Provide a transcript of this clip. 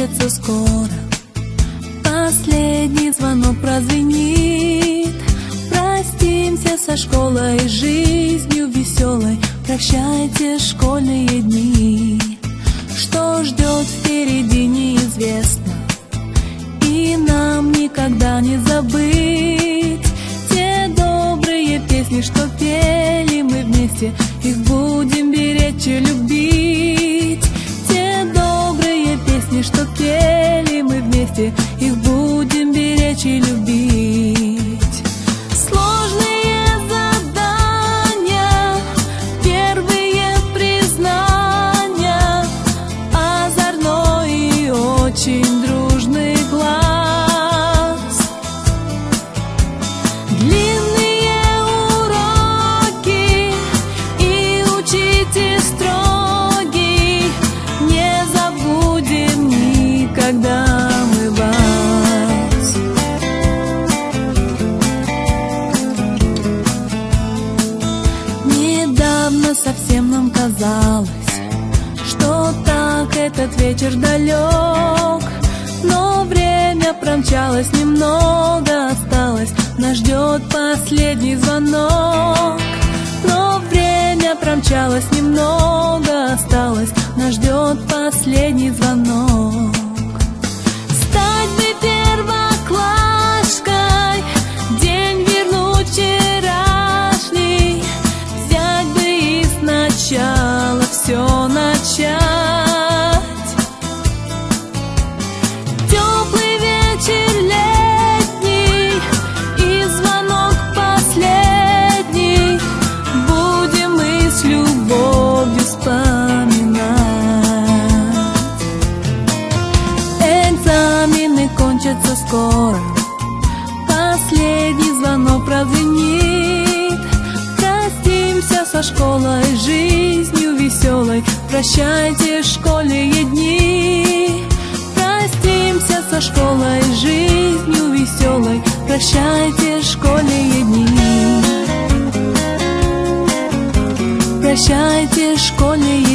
кончатся скоро. Последний звонок прозвенит. Простимся со школой, жизнью веселой. Прощайте школьные дни. Что ждет впереди, неизвестно, и нам никогда не забыть те добрые песни, что пели мы вместе. Их будем беречь и любить. Те добрые песни, что пели мы вместе. Их будем беречь и любить. Сложные задания, первые признания, озорной и очень дружный глаз. Длинные уроки и учитель строгий, не забудем никогда мы вас. Недавно совсем нам казалось, что так этот вечер далек, но время промчалось, немного осталось, нас ждет последний звонок. Но время промчалось, немного осталось, нас ждет последний звонок. Стать бы первоклашкой, день вернуть вчерашний, взять бы и сначала все начать. Теплый вечер летний и звонок последний, будем мы с любовью вспоминать. Экзамены кончатся скоро, последний звонок прозвенит. Простимся со школой, жизнью веселой. Прощайте школьные дни. Простимся со школой, жизнью веселой. Прощайте школьные дни. Прощайте школьные